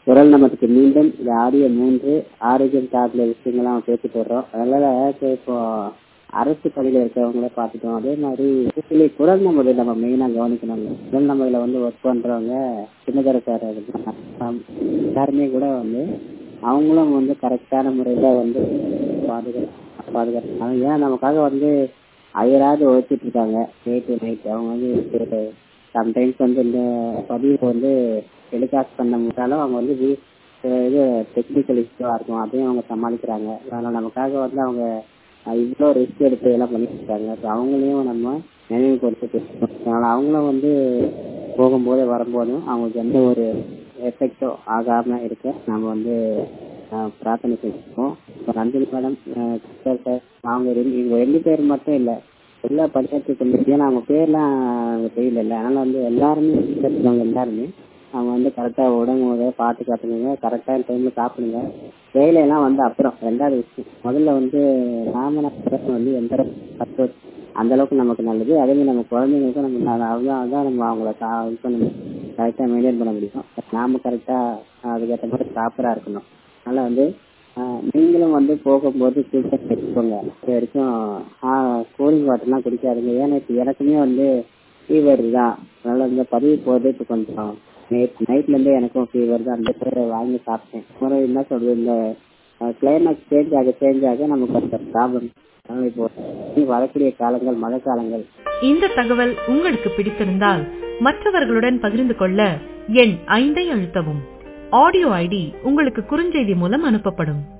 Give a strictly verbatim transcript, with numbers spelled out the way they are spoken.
குரல் நமக்கு மீண்டும் இந்த ஆடியோ மூன்று ஆரோக்கியம் சார்ந்த விஷயங்கள்லாம் பேசிட்டு வர்றோம். அதனால இப்போ அரசு பள்ளியில் இருக்கிறவங்கள பார்த்துட்டோம். அதே மாதிரி சொல்லி குரல் நம்பரை நம்ம மெயினாக கவனிக்கணுங்க. குரல் நம்பரில் வந்து ஒர்க் பண்ணுறவங்க சின்னதர சார் எல்லாருமே கூட வந்து அவங்களும் வந்து கரெக்டான முறையில் வந்து பாதுகாப்பு பாதுகாப்பு ஏன் நமக்காக வந்து அயராது உழைச்சிட்டு இருக்காங்க டே டு நைட். அவங்க வந்து சம்டைம்ஸ் வந்து இந்த பதிவு வந்து டெலிகாஸ்ட் பண்ண முடியாலும் அவங்க வந்து இது டெக்னிக்கல் இஷ்யூவாக இருக்கும், அதையும் அவங்க சமாளிக்கிறாங்க. அதனால் நமக்காக வந்து அவங்க இவ்வளோ ரிஸ்க் எடுத்து இதெல்லாம் பண்ணிட்டு இருக்காங்க. ஸோ அவங்களையும் நம்ம நினைவு கொடுத்து பேசணும். அதனால் அவங்களும் வந்து போகும்போது வரும்போதும் அவங்களுக்கு எந்த ஒரு எஃபெக்டோ ஆகாமல் இருக்க நம்ம வந்து பிரார்த்தனை செஞ்சுருக்கோம். இப்போ நன்றி மேடம் சார் சார் அவங்க ரெண்டு ரெண்டு பேர் மட்டும் இல்லை எல்லா பஞ்சாயத்து கமிட்டி, ஏன்னா அவங்க பேர்லாம் தெரியல இல்லை. அதனால் வந்து எல்லாருமே இருக்கிறவங்க எல்லாருமே அவங்க வந்து கரெக்டாக உடம்பு பார்த்து காத்துங்க, கரெக்டான டைமில் சாப்பிடுங்க. வேலையெல்லாம் வந்து அப்புறம் ரெண்டாவது விஷயம். முதல்ல வந்து நாம வந்து எந்த பத்து அந்த அளவுக்கு நமக்கு நல்லது. அதேமாதிரி நம்ம குழந்தைங்களுக்கும் நம்ம அவ்வளோ அதான் நம்ம அவங்கள இப்போ நம்ம கரெக்டாக மெயின்டைன் பண்ண முடியும். நாம கரெக்டாக அதுக்கேற்ற மாதிரி ப்ராப்பராக இருக்கணும். அதனால் வந்து நீங்களும் வந்து போகும்போது சீக்கிரம் எடுத்துக்கோங்க. இது வரைக்கும் கூலிங் வாட்டர்லாம் குடிக்காதுங்க. ஏன்னா இப்போ எனக்குமே வந்து ஃபீவர் தான். அதனால் வந்து பதிவு போகுது. இப்போ கொஞ்சம் நேற்று நைட்லேருந்தே எனக்கும் ஃபீவர் தான். அந்த பேரை வாங்கி சாப்பிட்டேன். முறை என்ன சொல்கிறது, இந்த கிளைமேட் சேஞ்ச் ஆக சேஞ்ச் ஆக நமக்கு அந்த ப்ராப்ளம். அதனால் இப்போ வரக்கூடிய காலங்கள் மழை காலங்கள். இந்த தகவல் உங்களுக்கு பிடித்திருந்தால் மற்றவர்களுடன் பகிர்ந்து கொள்ள எண் ஐந்தை அழுத்தவும். ஆடியோ ஐடி உங்களுக்கு குறுஞ்செய்தி மூலம் அனுப்பப்படும்.